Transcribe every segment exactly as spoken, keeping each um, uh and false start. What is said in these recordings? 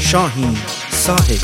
شاهین صاحبی.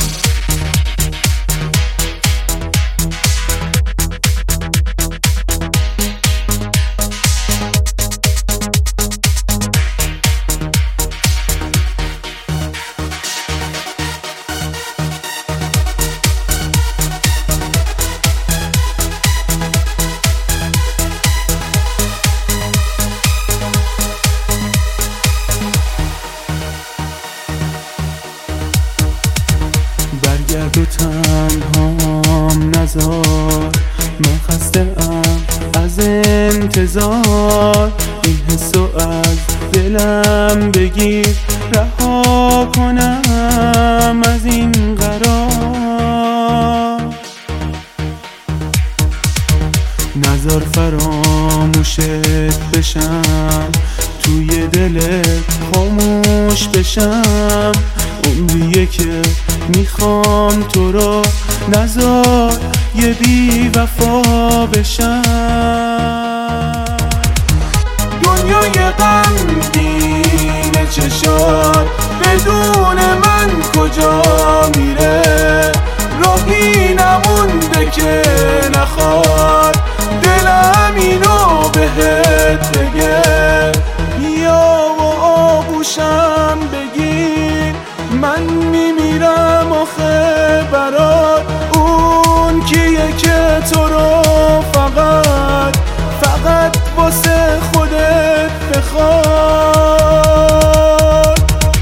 برگرد و تنهام نذار، من خسته ام از انتظار. این حسو از دلم بگیر، رها کنم از این قرار. نذار فراموشت بشم، توی دلت خاموش بشم. عمریه که میخوام تو رو، نذار یه بی وفا بشم. دنیای غمگین چشات بدون من کجا میره؟ راهی نمونده که نخواد دلم اینو بهت بگه. یا و آغوشم بگیر، من میمیرم آخه برات. اون کیه که تو رو فقط فقط واسه خودت بخواد.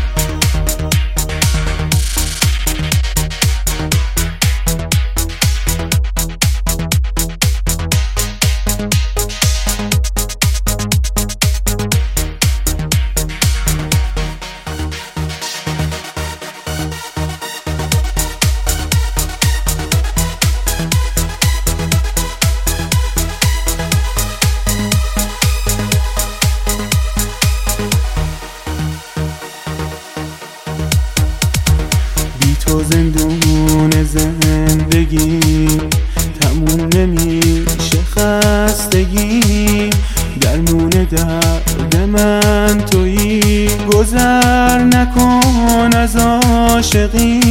تو زندون زندگی تموم نمیشه، خستگی درمون درد من تویی. گذر نکن از عاشقی،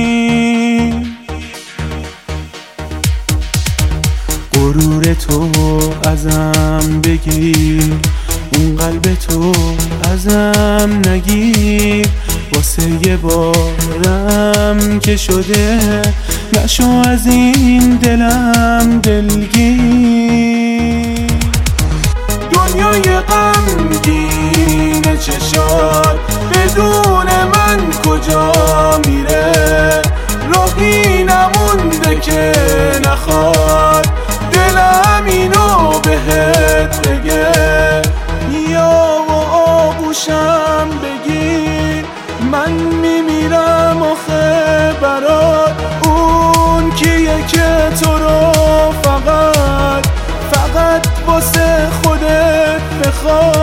غرور تو ازم بگیر، اون قلب تو ازم نگیر. واسه یه بارم که شده، نشو از این دلم دلگیر. دنیای غمگین چشات بدون من کجا میره؟ راهی نمونده که نخواد دلم اینو بهت بگه. یا و آغوشم بگیر، من میمیرم آخه برات. اون کیه که تو رو فقط فقط واسه خودت بخواد.